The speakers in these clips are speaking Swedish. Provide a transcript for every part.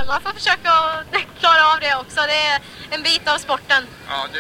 man får försöka klara av det också. Det är en bit av sporten. Ja, du...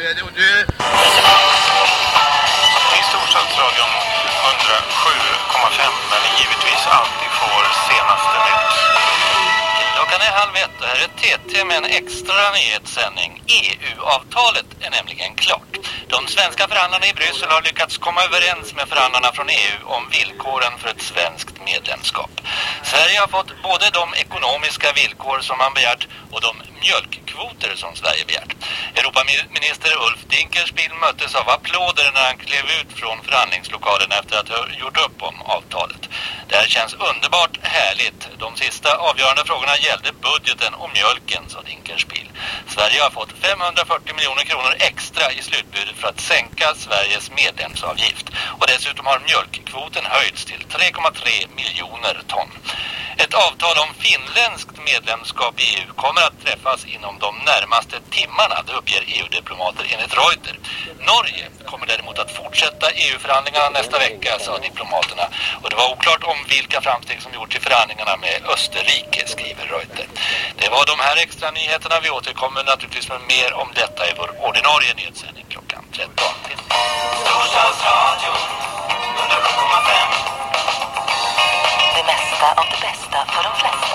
I Storstadsradion 107,5, men givetvis alltid får senaste nytt. Klockan är 12:30 och här är TT med en extra nyhetssändning. EU-avtalet är nämligen klart. De svenska förhandlarna i Bryssel har lyckats komma överens med förhandlarna från EU om villkoren för ett svenskt medlemskap. Sverige har fått både de ekonomiska villkor som man begärt och de mjölkkvoter som Sverige begärt. Europaminister Ulf Dinkelspiel möttes av applåder när han klev ut från förhandlingslokalen efter att ha gjort upp om avtalet. Det här känns underbart härligt. De sista avgörande frågorna gällde budgeten och mjölken, sa Dinkelspiel. Sverige har fått 540 miljoner kronor extra i slutbudet för att sänka Sveriges medlemsavgift. Och dessutom har mjölkkvoten höjts till 3,3 miljoner ton. Ett avtal om finländskt medlemskap i EU kommer att träffas inom de närmaste timmarna, det uppger EU-diplomater enligt Reuters. Norge kommer däremot att fortsätta EU-förhandlingarna nästa vecka, sa diplomaterna. Och det var oklart om vilka framsteg som gjorts i förhandlingarna med Österrike, skriver Reuters. Det var de här extra nyheterna. Vi återkommer naturligtvis med mer om detta i vår ordinarie nyhetssändning klockan 13. Storstadsradio 107,5. Det mesta av det bästa för de flesta.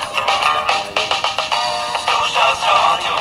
Storstadsradio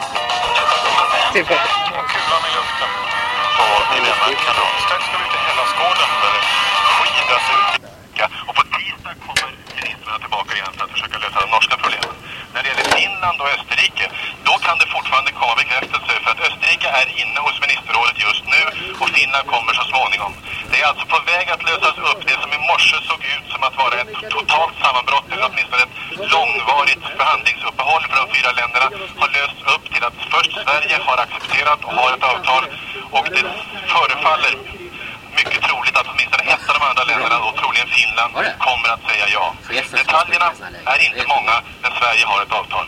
107,5. Kulan i luften på Milena Kanon. Strax ska vi till Hellasgården där det skidas ut. Och på tisdag kommer ministrarna tillbaka igen för att försöka lösa de norska problemen. När det gäller Finland och Österrike, då kan det fortfarande komma bekräftelse för att Österrike är inne hos ministerrådet just nu och Finland kommer så småningom. Det är alltså på väg att lösas upp. Det som i morse såg ut som att vara ett totalt sammanbrott eller åtminstone ett långvarigt förhandlingsuppehåll för de fyra länderna har lösts upp till att först Sverige har accepterat och har ett avtal och det förefaller mycket troligt att åtminstone ett av de andra länderna och troligen Finland kommer att säga ja. Detaljerna är inte många, men Sverige har ett avtal.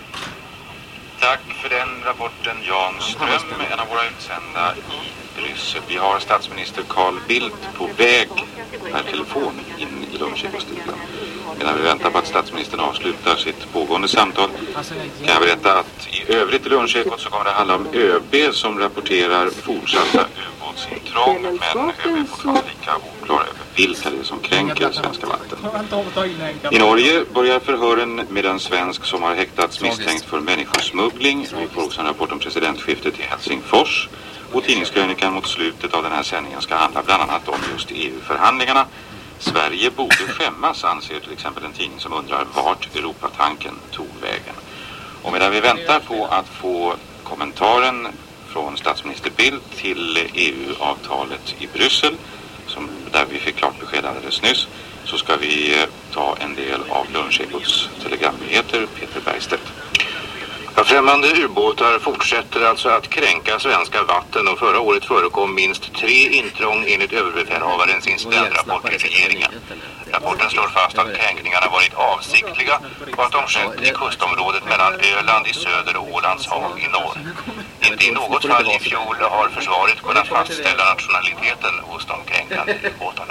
Tack för den rapporten, Jan Ström, en av våra utsända i Bryssel. Vi har statsminister Carl Bildt på väg per telefon in i Lunchekostiden. Medan vi väntar på att statsministern avslutar sitt pågående samtal kan jag berätta att i övrigt i Lunchekot så kommer det handla om ÖB som rapporterar fortsatta ubåtsintrång, men ÖB får vara lika oklar över vilka det är som kränker svenska vatten. I Norge börjar förhören med en svensk som har häktats misstänkt för människosmuggling. Vi får också en rapport om presidentskiftet i Helsingfors. Och tidningskrönikan mot slutet av den här sändningen ska handla bland annat om just EU-förhandlingarna. Sverige borde skämmas, anser till exempel en tidning som undrar vart Europatanken tog vägen. Och medan vi väntar på att få kommentaren från statsminister Bildt till EU-avtalet i Bryssel, där vi fick klart besked alldeles nyss, så ska vi ta en del av Lunchekots telegramnyheter. Peter Bergstedt. Främmande ubåtar fortsätter alltså att kränka svenska vatten och förra året förekom minst 3 intrång enligt överbefälhavarens incidentrapport till regeringen. Rapporten slår fast att kränkningarna varit avsiktliga och att de skett i kustområdet mellan Öland i söder och Ålands hav i norr. Inte i något fall i fjol har försvaret kunnat fastställa nationaliteten hos de kränkande ubåtarna.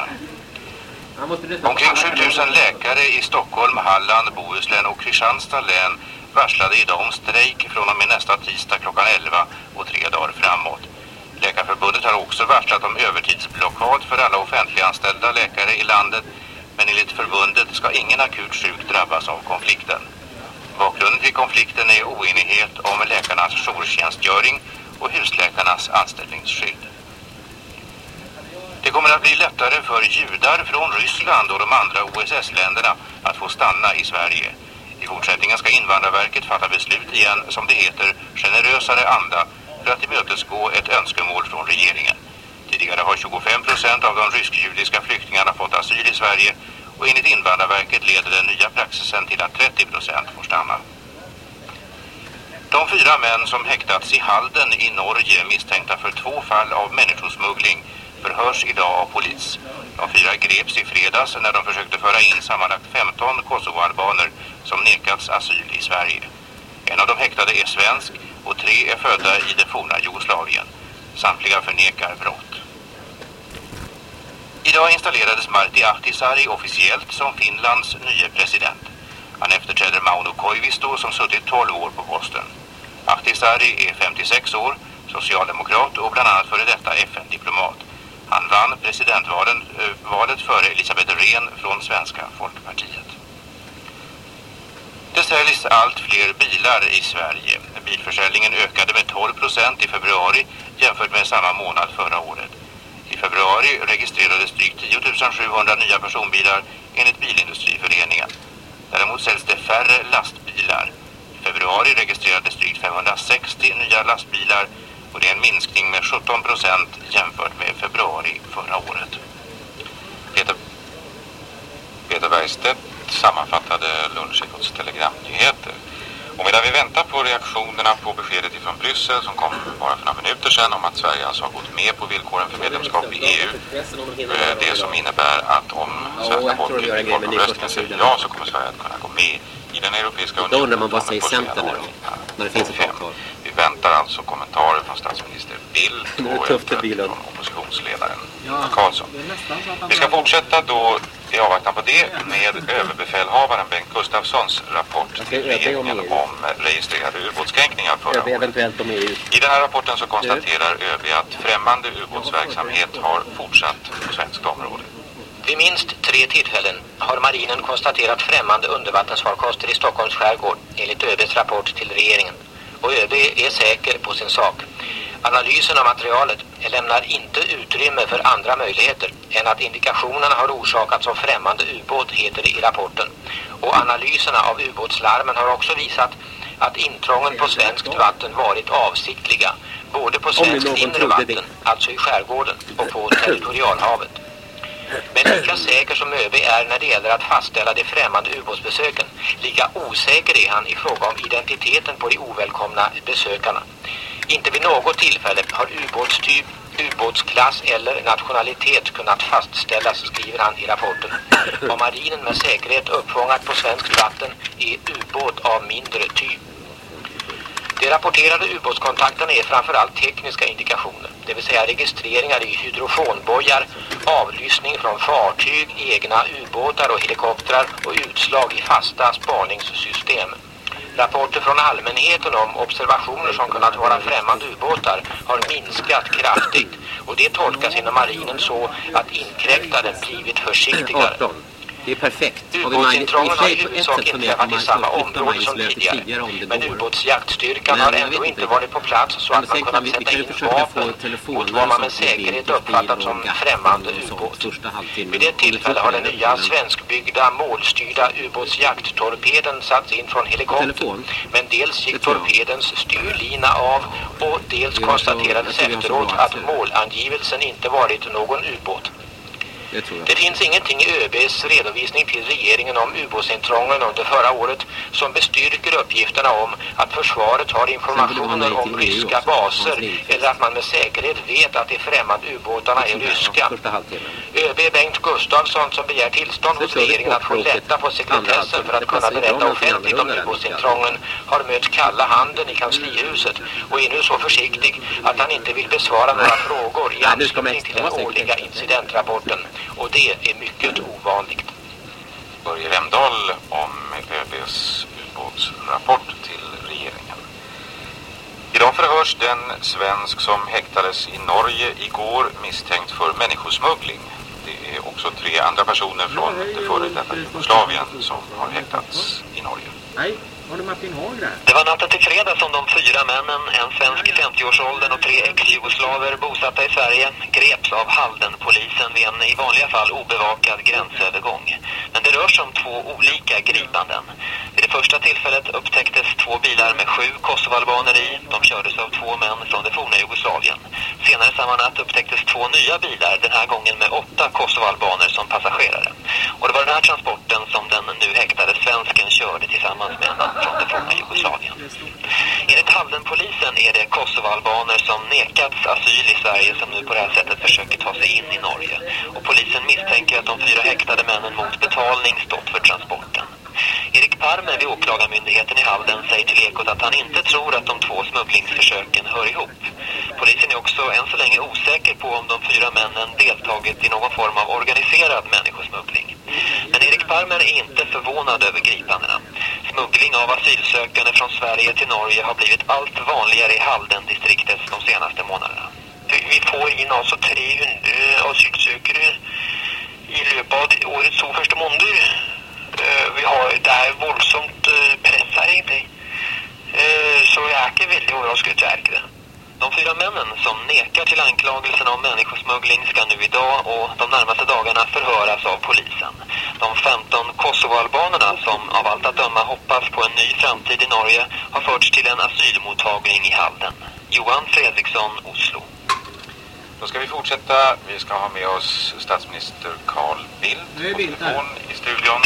Omkring 7000 läkare i Stockholm, Halland, Bohuslän och Kristianstad län varslade idag om strejk från och med nästa tisdag klockan 11 och 3 dagar framåt. Läkarförbundet har också varslat om övertidsblockad för alla offentliganställda läkare i landet, men enligt förbundet ska ingen akut sjuk drabbas av konflikten. Bakgrunden till konflikten är oenighet om läkarnas jourtjänstgöring och husläkarnas anställningsskydd. Det kommer att bli lättare för judar från Ryssland och de andra OSS-länderna att få stanna i Sverige. I fortsättningen ska Invandrarverket fatta beslut igen, som det heter, generösare anda för att tillmötesgå ett önskemål från regeringen. Tidigare har 25% av de rysk-judiska flyktingarna fått asyl i Sverige och enligt Invandrarverket leder den nya praxisen till att 30% får stanna. De 4 män som häktats i Halden i Norge misstänkta för 2 fall av människosmuggling förhörs idag av polis. De 4 greps i fredags när de försökte föra in sammanlagt 15 kosovoalbaner som nekats asyl i Sverige. En av de häktade är svensk och 3 är födda i det forna Jugoslavien. Samtliga förnekar brott. Idag installerades Martti Ahtisaari officiellt som Finlands nye president. Han efterträder Mauno Koivisto som suttit 12 år på posten. Ahtisaari är 56 år, socialdemokrat och bland annat före detta FN-diplomat. Han vann presidentvalet före Elisabeth Rehn från Svenska Folkpartiet. Det säljs allt fler bilar i Sverige. Bilförsäljningen ökade med 12% i februari jämfört med samma månad förra året. I februari registrerades drygt 10 700 nya personbilar enligt Bilindustriföreningen. Däremot säljs det färre lastbilar. I februari registrerades drygt 560 nya lastbilar och det är en minskning med 17% jämfört med februari förra året. Peter Bergstedt sammanfattade Lunchekots telegramnyheter. Och medan vi väntar på reaktionerna på beskedet ifrån Bryssel som kom bara för några minuter sedan om att Sverige alltså har gått med på villkoren för medlemskap i EU. Det som innebär att om svenska folket i folkomröstningen säger ja så kommer Sverige att kunna gå med i den europeiska unionen. Då undrar man vad säger Centern då, när det finns ett avtal. Vi väntar alltså kommentarer från statsminister Bildt och från oppositionsledaren Karlsson. Vi ska fortsätta då i avvaktan på det med överbefälhavaren Bengt Gustafssons rapport till regeringen om registrerade ubåtskränkningar förra året. I den här rapporten så konstaterar ÖB att främmande ubåtsverksamhet har fortsatt på svenskt område. Vid minst 3 tillfällen har marinen konstaterat främmande undervattensfarkoster i Stockholms skärgård enligt ÖBs rapport till regeringen. Och ÖB är säker på sin sak. Analysen av materialet lämnar inte utrymme för andra möjligheter än att indikationerna har orsakats av främmande ubåt, heter det i rapporten. Och analyserna av ubåtslarmen har också visat att intrången på svenskt vatten varit avsiktliga, både på svenskt inre vatten, alltså i skärgården, och på territorialhavet. Men lika säker som ÖB är när det gäller att fastställa de främmande ubåtsbesöken, lika osäker är han i fråga om identiteten på de ovälkomna besökarna. Inte vid något tillfälle har ubåtstyp, ubåtsklass eller nationalitet kunnat fastställas, skriver han i rapporten. Vad marinen med säkerhet uppfångat på svenskt vatten är ubåt av mindre typ. De rapporterade ubåtskontakterna är framförallt tekniska indikationer, det vill säga registreringar i hydrofonbojar, avlyssning från fartyg, egna ubåtar och helikoptrar och utslag i fasta spaningssystem. Rapporter från allmänheten om observationer som kunnat vara främmande ubåtar har minskat kraftigt och det tolkas inom marinen så att inkräktaren blivit försiktigare. Det är perfekt. Ubåtsintrången har i huvudsak inträffat i samma område som tidigare. Men ubåtsjaktstyrkan har ändå inte varit på plats så att man kunnat sätta in vapen mot vad man med säkerhet uppfattat som främmande ubåt. Vid det tillfälle har den nya svenskbyggda målstyrda ubåtsjakttorpeden satts in från helikopter. Men dels gick torpedens styrlina av och dels konstaterades efteråt att målangivelsen inte varit någon ubåt. Det finns ingenting i ÖBs redovisning till regeringen om ubåtsintrången under förra året som bestyrker uppgifterna om att försvaret har informationer om ryska baser eller att man med säkerhet vet att de främmande ubåtarna är ryska. ÖB Bengt Gustafsson, som begär tillstånd hos regeringen att få lätta på sekretessen för att kunna berätta offentligt om ubåtsintrången, har mött kalla handen i kanslihuset och är nu så försiktig att han inte vill besvara några frågor i anslutning till den årliga incidentrapporten. Och det är mycket ovanligt. Börje Remdahl om ÖBs ubåtsrapport till regeringen. Idag förhörs den svensk som häktades i Norge igår misstänkt för människosmuggling. Det är också 3 andra personer från det före detta Jugoslavien som har häktats i Norge. Det var natten till fredag som de 4 männen, en svensk i 50-årsåldern och 3 ex-jugoslaver bosatta i Sverige, greps av Haldenpolisen vid en i vanliga fall obevakad gränsövergång. Men det rör sig om 2 olika gripanden. Vid det första tillfället upptäcktes 2 bilar med 7 kosovoalbaner i. De kördes av 2 män från det forna Jugoslavien. Senare samma natt upptäcktes 2 nya bilar, den här gången med 8 kosovoalbaner som passagerare. Och det var den här transporten som den nu häktade svensken körde tillsammans med en från det forna Jugoslavien. Enligt Haldenpolisen är det kosovoalbaner som nekats asyl i Sverige som nu på det här sättet försöker ta sig in i Norge. Och polisen misstänker att de 4 häktade männen mot betalning stått för transporten. Erik Parme vid åklagarmyndigheten i Halden säger till Ekot att han inte tror att de 2 smugglingsförsöken hör ihop. Polisen är också än så länge osäker på om de 4 männen deltagit i någon form av organiserad människosmuggling. Men Erik Parme är inte förvånad över gripandena. Smuggling av asylsökande från Sverige till Norge har blivit allt vanligare i Halden-distriktet de senaste månaderna. Vi får in alltså 300 asylsökare i løpet av årets 2 første måneder. Det er voldsomt press her egentlig. Så jag är inte väldigt överraskad, jag är inte det. De 4 männen som nekar till anklagelsen om människosmuggling ska nu idag och de närmaste dagarna förhöras av polisen. De 15 Kosovoalbanerna som av allt att döma hoppas på en ny framtid i Norge har förts till en asylmottagning i Halden. Johan Fredriksson, Oslo. Då ska vi fortsätta. Vi ska ha med oss statsminister Carl Bildt i studion.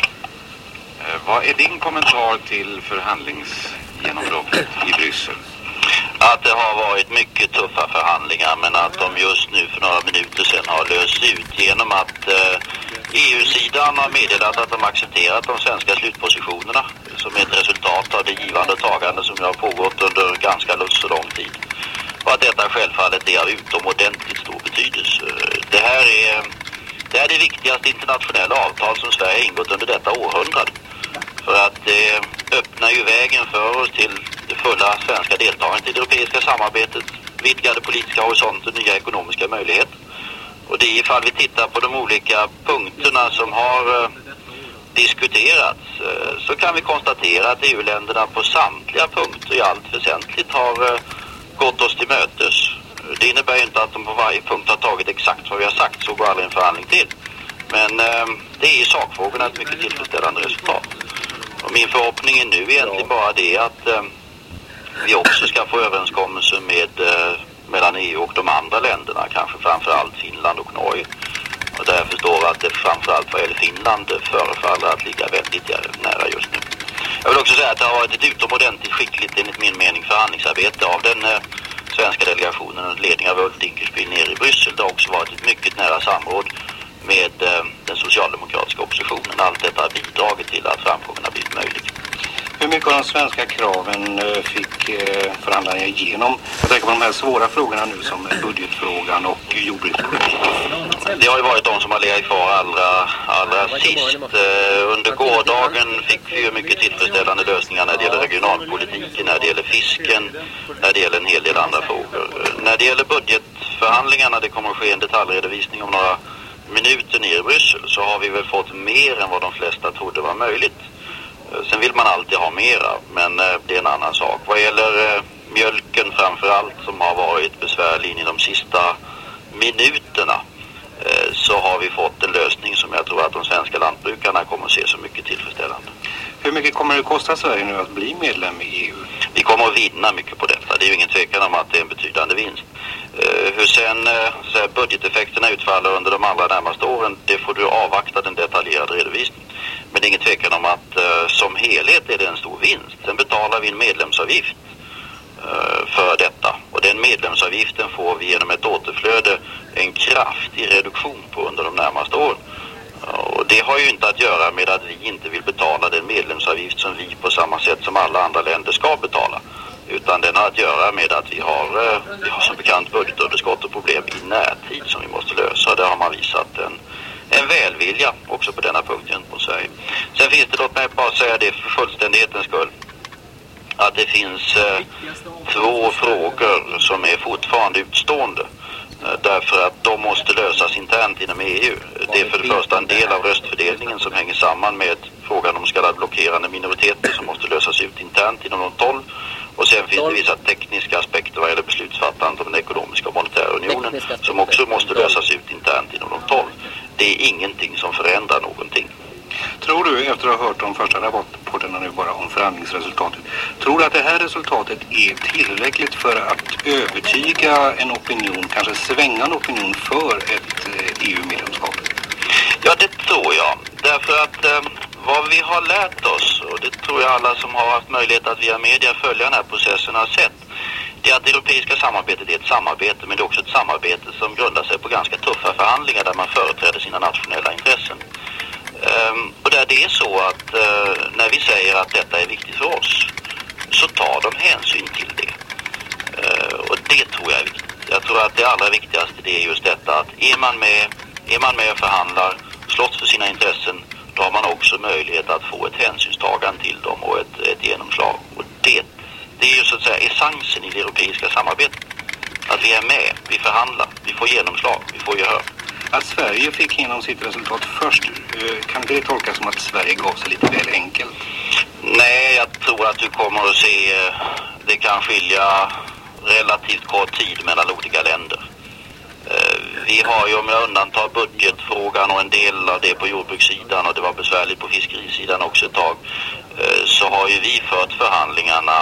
Vad är din kommentar till förhandlingsgenombrottet i Bryssel? Att det har varit mycket tuffa förhandlingar, men att de just nu för några minuter sedan har löst ut genom att EU-sidan har meddelat att de accepterat de svenska slutpositionerna som ett resultat av det givande och tagande som har pågått under ganska så lång tid. Och att detta självfallet är av utomordentligt stor betydelse. Det här är det viktigaste internationella avtal som Sverige ingått under detta århundrade. För att det öppnar ju vägen för oss till det fulla svenska deltagandet i det europeiska samarbetet, vidgade politiska horisonter, nya ekonomiska möjligheter. Och det är ifall vi tittar på de olika punkterna som har diskuterats, så kan vi konstatera att EU-länderna på samtliga punkter i allt väsentligt har gått oss till mötes. Det innebär ju inte att de på varje punkt har tagit exakt vad vi har sagt, så går aldrig en förhandling till. Men det är i sakfrågorna ett mycket tillfredsställande resultat. Och min förhoppning är nu egentligen bara det att vi också ska få överenskommelser mellan EU och de andra länderna, kanske framförallt Finland och Norge. Och där förstår vi att det framförallt vad gäller Finland förefaller att ligga väldigt nära just nu. Jag vill också säga att det har varit ett utomordentligt skickligt, enligt min mening, förhandlingsarbete av den svenska delegationen och ledning av Ulf Dinkelspiel nere i Bryssel. Det har också varit ett mycket nära samråd med den socialdemokratiska oppositionen. Allt detta har bidragit till att framgången har blivit möjlig. Hur mycket av de svenska kraven fick förhandlarna igenom? Jag tänker på de här svåra frågorna nu som budgetfrågan och jordbrukspolitiken. Det har ju varit de som har legat kvar allra sist. Under gårdagen fick vi ju mycket tillfredsställande lösningar när det gäller regionalpolitiken, när det gäller fisken, när det gäller en hel del andra frågor. När det gäller budgetförhandlingarna, det kommer att ske en detaljredovisning om några minuter ner i Bryssel, så har vi väl fått mer än vad de flesta trodde var möjligt. Sen vill man alltid ha mera, men det är en annan sak. Vad gäller mjölken framförallt, som har varit besvärlig in i de sista minuterna, så har vi fått en lösning som jag tror att de svenska lantbrukarna kommer att se som mycket tillfredsställande. Hur mycket kommer det kosta Sverige nu att bli medlem i EU? Vi kommer att vinna mycket på detta. Det är ju ingen tvekan om att det är en betydande vinst. Hur sen budgeteffekterna utfaller under de allra närmaste åren, det får du avvakta den detaljerade redovisningen. Men det är ingen tvekan om att som helhet är det en stor vinst. Sen betalar vi en medlemsavgift för detta. Och den medlemsavgiften får vi genom ett återflöde en kraftig reduktion på under de närmaste åren. Och det har ju inte att göra med att vi inte vill betala den medlemsavgift som vi på samma sätt som alla andra länder ska betala. Utan den har att göra med att vi har som bekant budgetunderskott och problem i närtid som vi måste lösa. Där har man visat en välvilja också på denna punkt gentemot Sverige. Sen finns det, låt mig bara säga det för fullständighetens skull, att det finns 2 frågor som är fortfarande utstående. Därför att de måste lösas internt inom EU. Det är för det första en del av röstfördelningen som hänger samman med frågan om så kallade blockerande minoriteter som måste lösas ut internt inom de 12. Och sen finns det vissa tekniska aspekter vad gäller beslutsfattandet om den ekonomiska och monetära unionen som också måste lösas ut internt inom de 12. Det är ingenting som förändrar någonting. Tror du, efter att ha hört de första rapporterna nu bara om förhandlingsresultatet, tror du att det här resultatet är tillräckligt för att övertyga en opinion, kanske svängande opinion för ett EU-medlemskap? Ja, det tror jag. Därför att vad vi har lärt oss, och det tror jag alla som har haft möjlighet att via media följa den här processen har sett, det är att det europeiska samarbetet är ett samarbete, men det är också ett samarbete som grundar sig på ganska tuffa förhandlingar där man företräder sina nationella intressen. Och där det är så att när vi säger att detta är viktigt för oss, så tar de hänsyn till det. Och det tror jag är viktigt. Jag tror att det allra viktigaste det är just detta att är man med och förhandlar, slåss för sina intressen, då har man också möjlighet att få ett hänsynstagande till dem och genomslag. Och det är ju så att säga essensen i det europeiska samarbetet. Att vi är med, vi förhandlar, vi får genomslag, vi får gehör. Att Sverige fick igenom sitt resultat först, kan det tolkas som att Sverige gav sig lite väl enkelt? Nej, jag tror att du kommer att se, det kan skilja relativt kort tid mellan olika länder. Vi har ju, om jag undantar budgetfrågan och en del av det på jordbrukssidan, och det var besvärligt på fiskerisidan också ett tag, så har ju vi fört förhandlingarna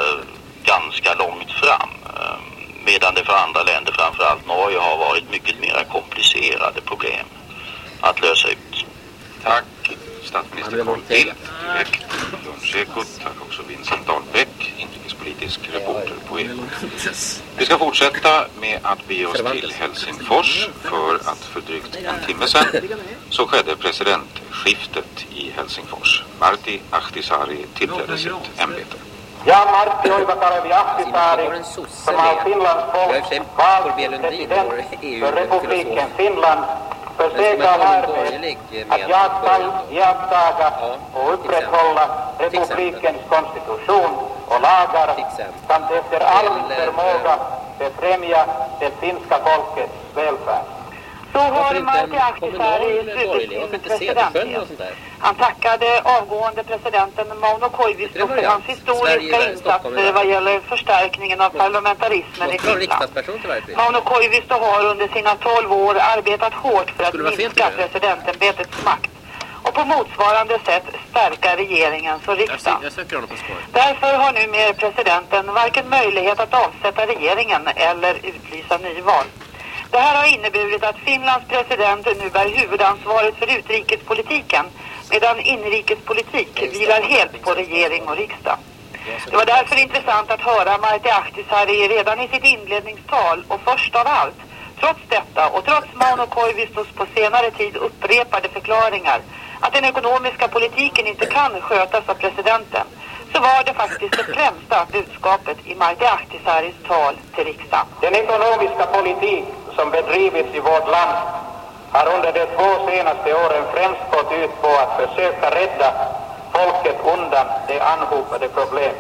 ganska långt fram. Medan det för andra länder, framförallt Norge, har varit mycket mer komplicerade problem att lösa ut. Tack statsminister Carl Bildt, direkt Lunchekot. Tack också Vincent Dahlbäck, inrikespolitisk reporter på Ekot. Vi ska fortsätta med att bege oss till Helsingfors, för att för drygt en timme sedan så skedde presidentskiftet i Helsingfors. Martti Ahtisaari tillträdde sitt ämbete. Ja, Martti Oivakalevi Ahtisaari, som av Finlands folk vald president för republiken Finland, försäkrar härmed att jag skall iakttaga och upprätthålla republikens konstitution och lagar samt efter all förmåga befrämja det finska folkets välfärd. Så har Martti Ahtisaari slutit sin presidentskap. Han tackade avgående presidenten Mauno Koivisto för hans historiska insatser vad gäller förstärkningen av parlamentarismen i Finland. Mauno Koivisto har under sina 12 år arbetat hårt för att minska presidentämbetets makt och på motsvarande sätt stärka regeringens och riksdagens. Därför har numera presidenten varken möjlighet att avsätta regeringen eller utlysa nyval. Det här har inneburit att Finlands president nu bär huvudansvaret för utrikespolitiken, medan inrikespolitik vilar helt på regering och riksdag. Det var därför intressant att höra Martti Ahtisaari redan i sitt inledningstal och först av allt, trots detta och trots Mauno Koivistos på senare tid upprepade förklaringar att den ekonomiska politiken inte kan skötas av presidenten, så var det faktiskt det främsta budskapet i Martti Ahtisaaris tal till riksdagen. Den ekonomiska politik som bedrivits i vårt land har under de 2 senaste åren främst gått ut på att försöka rädda folket undan de anhopade problemen.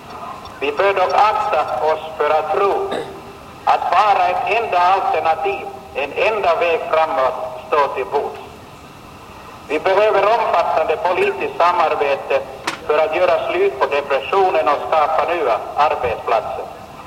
Vi bör dock akta oss för att tro att bara ett enda alternativ, en enda väg framåt står till bords. Vi behöver omfattande politiskt samarbete för att göra slut på depressionen och skapa nya arbetsplatser.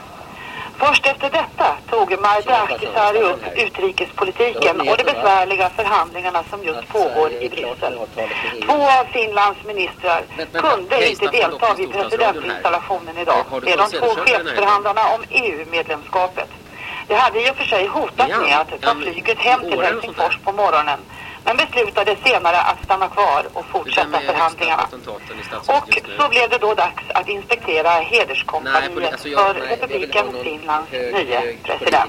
Först efter detta tog Martti Ahtisaari upp utrikespolitiken och de besvärliga förhandlingarna som just pågår i Bryssel. 2 av Finlands ministrar kunde inte delta vid presidentinstallationen idag. Det är de 2 chefsförhandlarna om EU-medlemskapet. Det hade i och för sig hotat med att ta flyget hem till Helsingfors på morgonen, men beslutade senare att stanna kvar och fortsätta förhandlingarna. Och så blev det då dags att inspektera hederskompaniet för republiken Finlands nya president.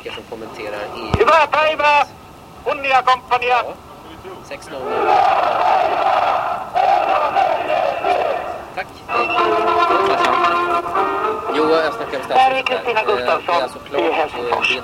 Hyvää päivää, kunniakomppania! 6-0. Tack. Jo, jag snackar om Här är Kristina Gustafsson i Helsingfors.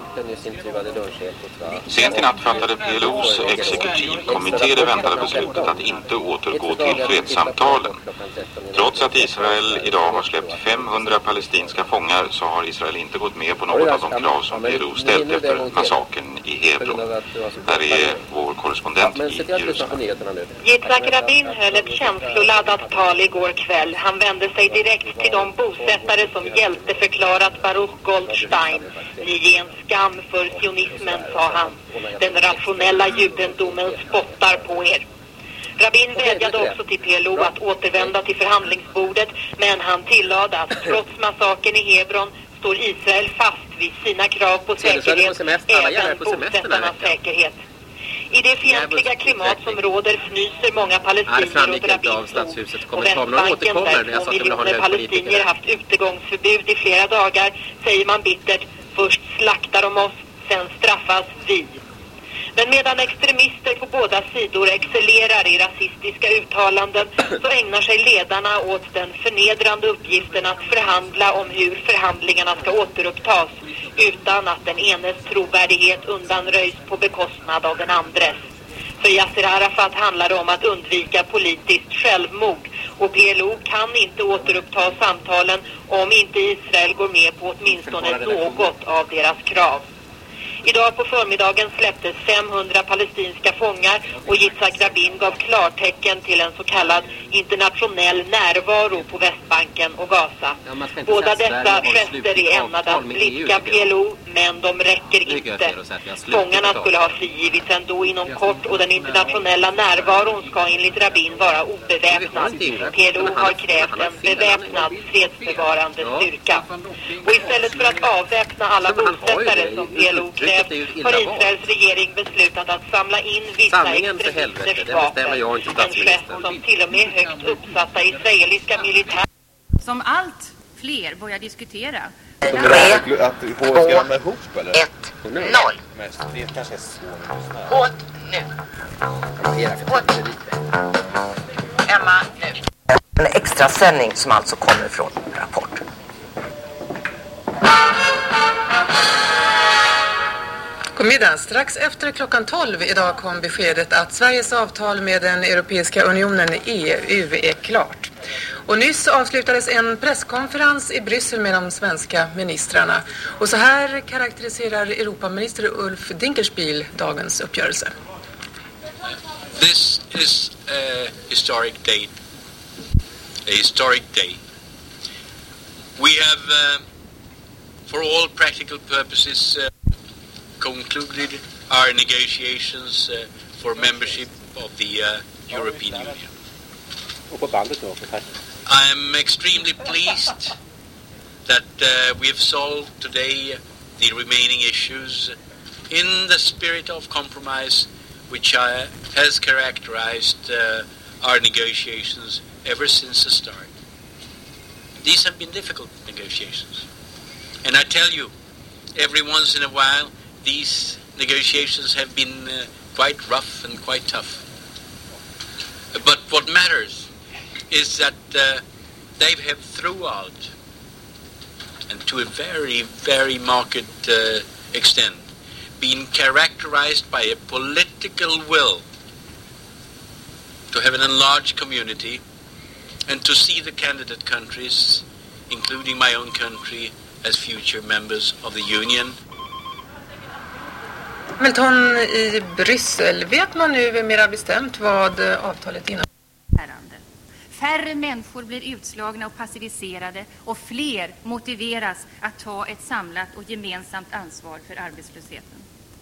Sent i natt fattade PLOs exekutivkommitté det väntade beslutet att inte återgå till fredssamtalen. Trots att Israel idag har släppt 500 palestinska fångar så har Israel inte gått med på något av de krav som PLO ställt efter massakern i Hebron. Här är vår korrespondent i Jerusalem. Yitzhak Rabin höll ett känsloladdat tal igår kväll. Han vände sig direkt till de bosättare som hjälteförklarat Baruch Goldstein. Ni är en skam för sionismen, sa han. Den rationella judendomen spottar på er. Rabin vädjade också till PLO att återvända till förhandlingsbordet, men han tillade att trots massakern i Hebron står Israel fast vid sina krav på säkerhet, även bosättarnas säkerhet. I det fientliga klimat som råder fnyser många palestinier åt Rabins ord. På Västbanken, där 2 miljoner palestinier haft utegångsförbud i flera dagar, säger man bittert: först slaktar de oss, sen straffas vi. Men medan extremister på båda sidor excellerar i rasistiska uttalanden så ägnar sig ledarna åt den förnedrande uppgiften att förhandla om hur förhandlingarna ska återupptas utan att den enes trovärdighet undanröjs på bekostnad av den andres. För Yasser Arafat handlar det om att undvika politiskt självmord Och PLO kan inte återuppta samtalen om inte Israel går med på åtminstone något av deras krav. Idag på förmiddagen släpptes 500 palestinska fångar och Yitzhak Rabin gav klartecken till en så kallad internationell närvaro på Västbanken och Gaza. Båda dessa gester är ämnade att blidka PLO, men de räcker inte. Fångarna skulle ha frigivits ändå inom kort och den internationella närvaron ska enligt Rabin vara obeväpnad. PLO har krävt en beväpnad fredsbevarande styrka. Och istället för att avväpna alla bosättare som PLO krävt har Israels regering beslutat att samla in vissa extremisters vapen. En gest som till och med högt uppsatta israeliska militär som allt fler börjar diskutera. 3, 2, 1, 0. Hårt nu. Hårt. Emma, nu. En extra sändning som alltså kommer från Rapport. Middag. Strax efter klockan 12 idag kom beskedet att Sveriges avtal med den Europeiska unionen EU är klart. Och nyss avslutades en presskonferens i Bryssel med de svenska ministrarna. Och så här karaktäriserar Europaminister Ulf Dinkelspiel dagens uppgörelse. This is a historic day. A historic day. We have, for all practical purposes, concluded our negotiations for membership of the European Union. I am extremely pleased that we have solved today the remaining issues in the spirit of compromise which has characterized our negotiations ever since the start. These have been difficult negotiations. And I tell you, every once in a while, these negotiations have been quite rough and quite tough. But what matters is that they have throughout, and to a very, very marked extent, been characterized by a political will to have an enlarged community and to see the candidate countries, including my own country, as future members of the Union. Hamilton i Bryssel. Vet man nu mer bestämt vad avtalet innebär? Färre människor blir utslagna och passiviserade och fler motiveras att ta ett samlat och gemensamt ansvar för arbetslösheten.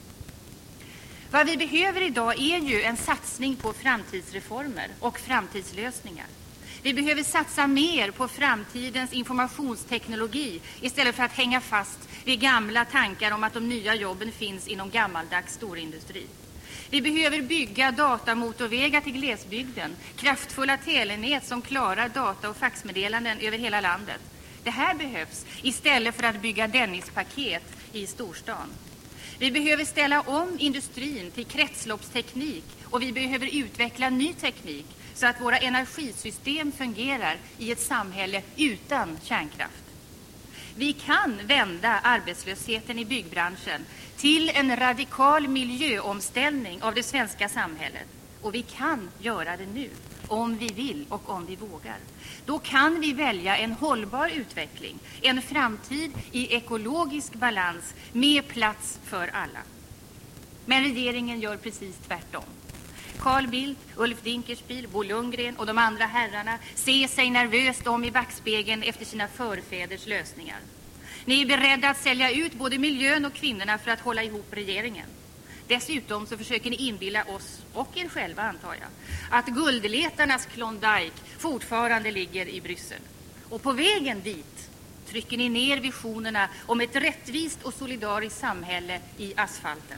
Vad vi behöver idag är ju en satsning på framtidsreformer och framtidslösningar. Vi behöver satsa mer på framtidens informationsteknologi istället för att hänga fast vid gamla tankar om att de nya jobben finns inom gammaldags storindustri. Vi behöver bygga datamotorvägar till glesbygden, kraftfulla telenät som klarar data- och faxmeddelanden över hela landet. Det här behövs istället för att bygga Dennispaket i storstan. Vi behöver ställa om industrin till kretsloppsteknik och vi behöver utveckla ny teknik så att våra energisystem fungerar i ett samhälle utan kärnkraft. Vi kan vända arbetslösheten i byggbranschen till en radikal miljöomställning av det svenska samhället. Och vi kan göra det nu, om vi vill och om vi vågar. Då kan vi välja en hållbar utveckling, en framtid i ekologisk balans med plats för alla. Men regeringen gör precis tvärtom. Carl Bildt, Ulf Dinkelspiel, Bo Lundgren och de andra herrarna ser sig nervöst om i backspegeln efter sina förfäders lösningar. Ni är beredda att sälja ut både miljön och kvinnorna för att hålla ihop regeringen. Dessutom så försöker ni inbilla oss, och er själva antar jag, att guldletarnas Klondike fortfarande ligger i Bryssel. Och på vägen dit trycker ni ner visionerna om ett rättvist och solidariskt samhälle i asfalten.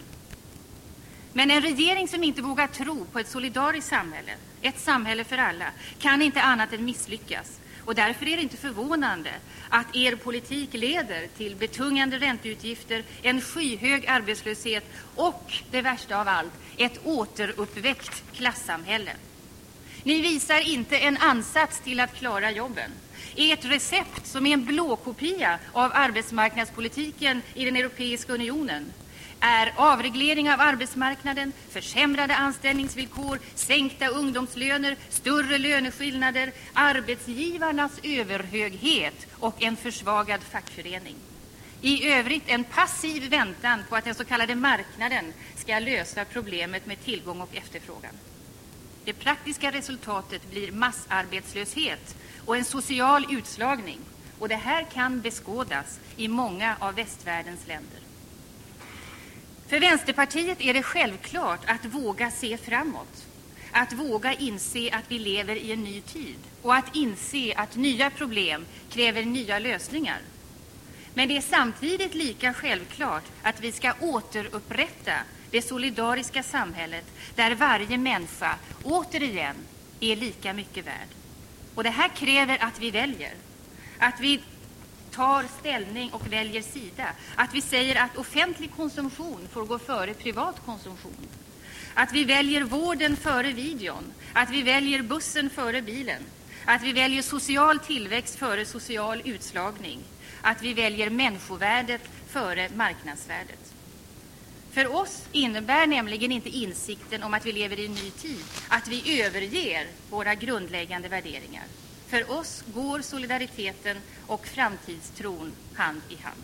Men en regering som inte vågar tro på ett solidariskt samhälle, ett samhälle för alla, kan inte annat än misslyckas. Och därför är det inte förvånande att er politik leder till betungande ränteutgifter, en skyhög arbetslöshet och, det värsta av allt, ett återuppväckt klassamhälle. Ni visar inte en ansats till att klara jobben. Ert recept, som är en blåkopia av arbetsmarknadspolitiken i den Europeiska unionen, är avreglering av arbetsmarknaden, försämrade anställningsvillkor, sänkta ungdomslöner, större löneskillnader, arbetsgivarnas överhöghet och en försvagad fackförening. I övrigt en passiv väntan på att den så kallade marknaden ska lösa problemet med tillgång och efterfrågan. Det praktiska resultatet blir massarbetslöshet och en social utslagning, och det här kan beskådas i många av västvärldens länder. För Vänsterpartiet är det självklart att våga se framåt, att våga inse att vi lever i en ny tid och att inse att nya problem kräver nya lösningar. Men det är samtidigt lika självklart att vi ska återupprätta det solidariska samhället där varje människa återigen är lika mycket värd. Och det här kräver att vi väljer, att vi tar ställning och väljer sida, att vi säger att offentlig konsumtion får gå före privat konsumtion, att vi väljer vården före videon, att vi väljer bussen före bilen, att vi väljer social tillväxt före social utslagning, att vi väljer människovärdet före marknadsvärdet. För oss innebär nämligen inte insikten om att vi lever i en ny tid att vi överger våra grundläggande värderingar. För oss går solidariteten och framtidstron hand i hand.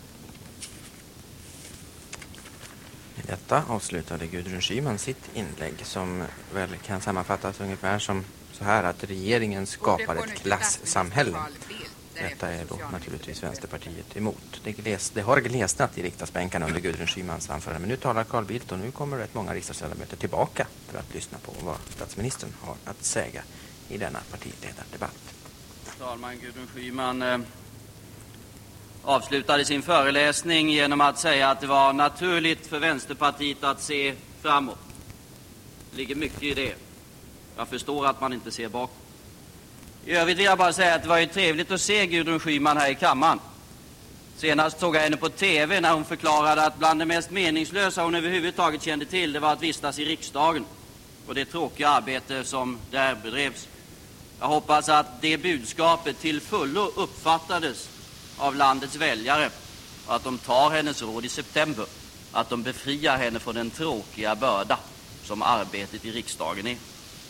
Detta avslutade Gudrun Schyman sitt inlägg som väl kan sammanfattas ungefär som så här att regeringen skapar ett klassamhälle. Detta är då naturligtvis Vänsterpartiet emot. Det har glesnat i riksdagsbänkarna under Gudrun Schymans anförande. Men nu talar Carl Bildt och nu kommer rätt många riksdagsledamöter tillbaka för att lyssna på vad statsministern har att säga i denna partiledardebatt. Herr talman, Gudrun Schyman avslutade sin föreläsning genom att säga att det var naturligt för Vänsterpartiet att se framåt. Det ligger mycket i det. Jag förstår att man inte ser bakåt. I övrigt vill jag bara säga att det var ju trevligt att se Gudrun Schyman här i kammaren. Senast såg jag henne på tv när hon förklarade att bland det mest meningslösa hon överhuvudtaget kände till det var att vistas i riksdagen och det tråkiga arbete som där bedrevs. Jag hoppas att det budskapet till fullo uppfattades av landets väljare och att de tar hennes råd i september, att de befriar henne från den tråkiga börda som arbetet i riksdagen är.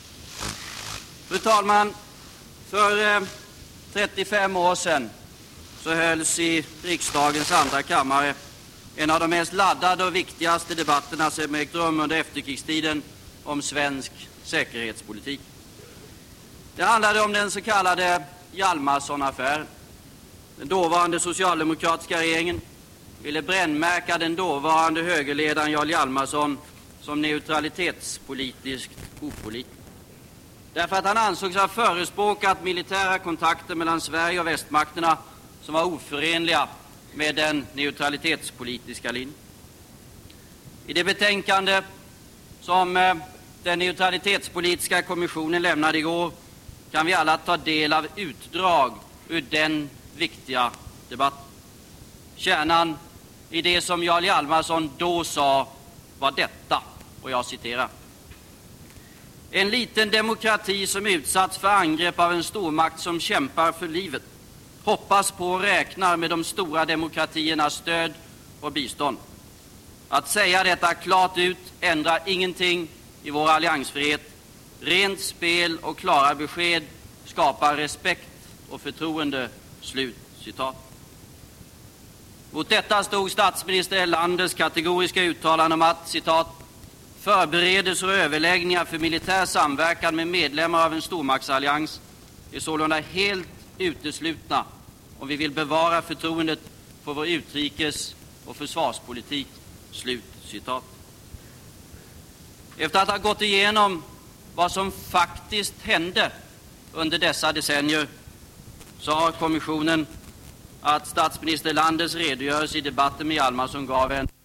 Fru talman, för 35 år sedan så hölls i riksdagens andra kammare en av de mest laddade och viktigaste debatterna som ägt rum under efterkrigstiden om svensk säkerhetspolitik. Det handlade om den så kallade Hjalmarson-affären. Den dåvarande socialdemokratiska regeringen ville brännmärka den dåvarande högerledaren Jarl Hjalmarson som neutralitetspolitiskt opolitisk. Därför att han ansågs ha förespråkat militära kontakter mellan Sverige och västmakterna som var oförenliga med den neutralitetspolitiska linjen. I det betänkande som den neutralitetspolitiska kommissionen lämnade igår kan vi alla ta del av utdrag ur den viktiga debatten. Kärnan i det som Jarl Hjalmarson då sa var detta, och jag citerar: en liten demokrati som utsatts för angrepp av en stormakt som kämpar för livet hoppas på och räknar med de stora demokratiernas stöd och bistånd. Att säga detta klart ut ändrar ingenting i vår alliansfrihet. Rent spel och klara besked skapar respekt och förtroende. Slut citat. Mot detta stod statsminister Erlanders kategoriska uttalande om att, citat, förberedelser och överläggningar för militär samverkan med medlemmar av en stormaktsallians är sålunda helt uteslutna om vi vill bevara förtroendet för vår utrikes- och försvarspolitik. Slut citat. Efter att ha gått igenom vad som faktiskt hände under dessa decennier sa kommissionen att statsminister Erlanders redogörelse i debatten med Hjalmarson gav en